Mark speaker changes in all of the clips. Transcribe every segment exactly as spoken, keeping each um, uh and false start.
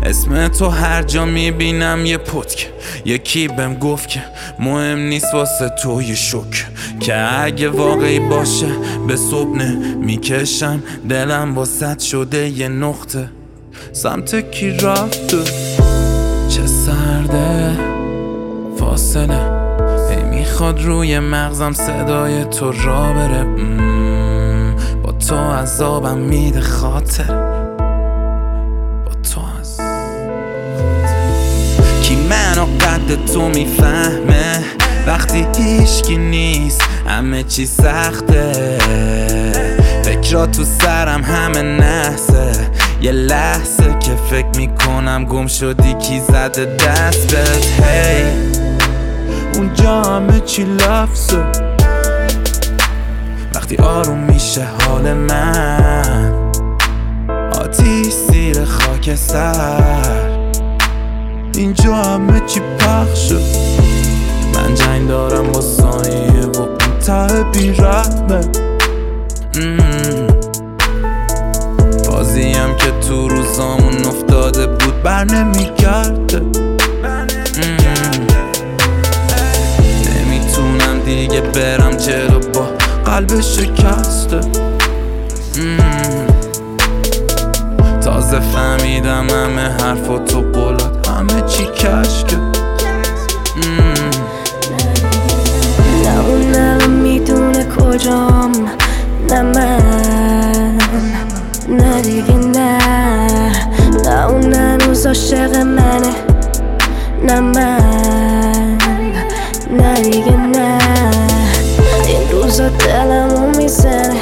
Speaker 1: اسم تو هر جا میبینم یه پتک. یکی بهم گفت که مهم نیست واسه تو یه شک، که اگه واقعی باشه به صبح میکشم دلم واسط شده یه نقطه. سمت کی رفته چه سرده فاصله، ای میخواد روی مغزم صدای تو را بره. مم، با تو عذابم میده خاطر، با تو از کی منو قد تو میفهمه وقتی هیچکی نیست همه چی سخته. فکرها تو سرم همه نحسه، یه لحظه که فکر میکنم گم شدی کی زده دست بهت. هی اونجا همه چی لفظه وقتی آروم میشه حال من. آتیش زیر خاک سر اینجا همه چی پخشه. من جنگ دارم با ثانیه و اون ته بیرحمه. بازیم که تو روزامون افتاده بود بر نمیگرده. نمیتونم دیگه برم جلو با قلب شکسته. تازه فهمیدم همه حرف و تو قولات همه چی کشکه.
Speaker 2: نه اون الان میدونه کجام، نه من، نه دیگه نه. نه اون هنوز عاشق منه، نه من، نه دیگه نه. این روزا دلمو میزنه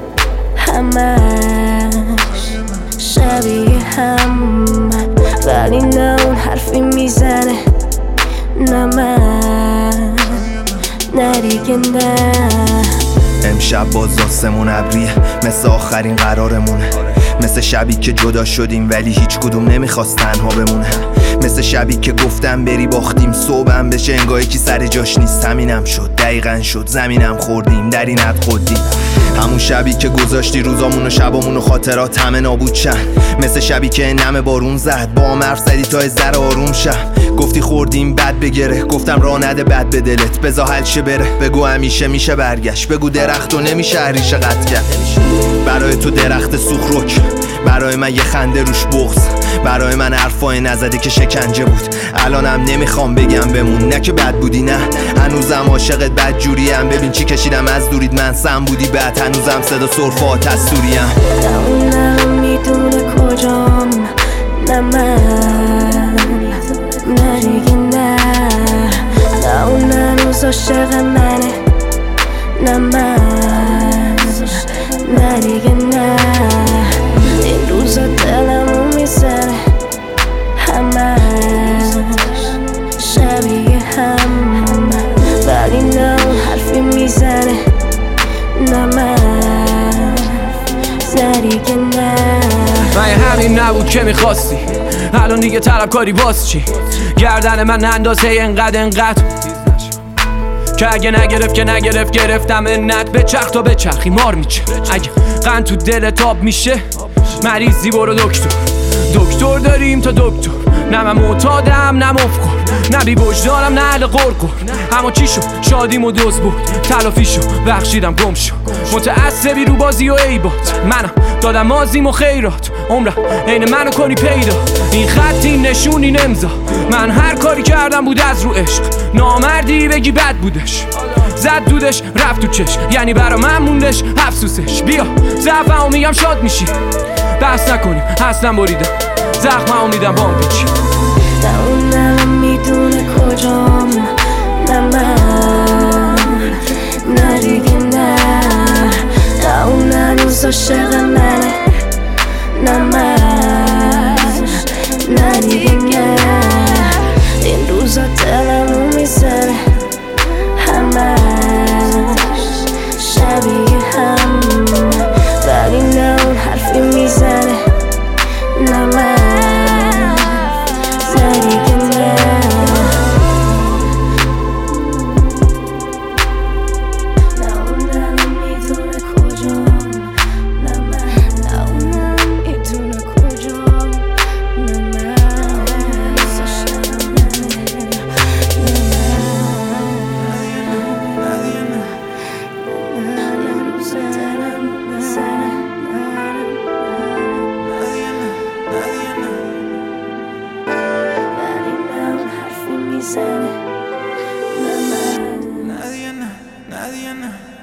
Speaker 2: همش شبیه هم، ولی نه اون حرفی میزنه، نه من، نه دیگه نه.
Speaker 3: امشب باز آسمون ابریه مثل آخرین قرارمونه، مثل شبی که جدا شدیم ولی هیچ کدوم نمیخواست تنها بمونه، مثل شبی که گفتم بری باختیم صبحم بشه انگاه کی سر جاش نیست. همینم شد دقیقاً شد زمینم خوردیم در این حد خودیم. همون شبی که گذاشتی روزامون و شبامون و خاطرات همه نابود شن، مثل شبی که نم بارون زد با هم حرف زدی تا از ذره آروم شم. گفتی خوردیم بد بگره، گفتم راه نده بد به دلت، بذار حل شه بره. بگو همیشه میشه برگشت، بگو درخت و نمیشه ریشه قطع کرد. برای تو درخت سوخروک، برای من یه خنده روش بغض، برای من حرفای نزده که شکنجه بود. الانم نمیخوام بگم بمون، نه که بد بودی نه هنوزم عاشقت بد جوریم. ببین چی کشیدم از دورید من سم بودی بعد هنوزم صدا صرفات از سوریم.
Speaker 2: نه اون الان میدونه کجام، نه من، نه دیگه نه. نه اون هنوز عاشق منه، نه من، نه دیگه نه. این روزا دلمو میزنه همش شبیه هم، ولی نه اون حرفی میزنه، نه من، نه دیگه نه.
Speaker 4: من همین نبود که میخواستی، الان دیگه طلبکاری باز چی؟ گردن من اندازه انقدر انقدر که اگه نگرفت که نگرفت گرفتم انت. به چرخ تا به چرخی مار میچه، اگه قند تو دل تاب میشه مریضی برو دکتر. دکتر داریم تا دکتر، نه من معتادم نه مفکر، نه بی وجدانم نه اهل قرقر. اما چی شد شادیم و دوز بود تلافی شد بخشیدم گم شد. متعصبی رو بازی و عیبات، منم دادم مازیم و خیرات. عمرم عین منو کنی پیدا، این خط این نشون این امضا. من هر کاری کردم بود از رو عشق، نامردی بگی بد بودش. زد دودش رفت تو چش، یعنی برا من موندش افسوسش. بیا ضعفمو میگم شاد میشی، بحث نکنیم اصلا بریدم زخممو میدم بام پیچی.
Speaker 2: نه اون الان میدونه کجام، نه من، نه دیگه نه. نه اون هنوز عاشق منه، نه من، نه دیگه نه. این روزا دلمو میزنه همش شبیه هم، ولی نه اون حرفی میزنه، نه من، نه دیگه نه. نه اون میزنه نه من
Speaker 1: Nadie, na, nadie, na.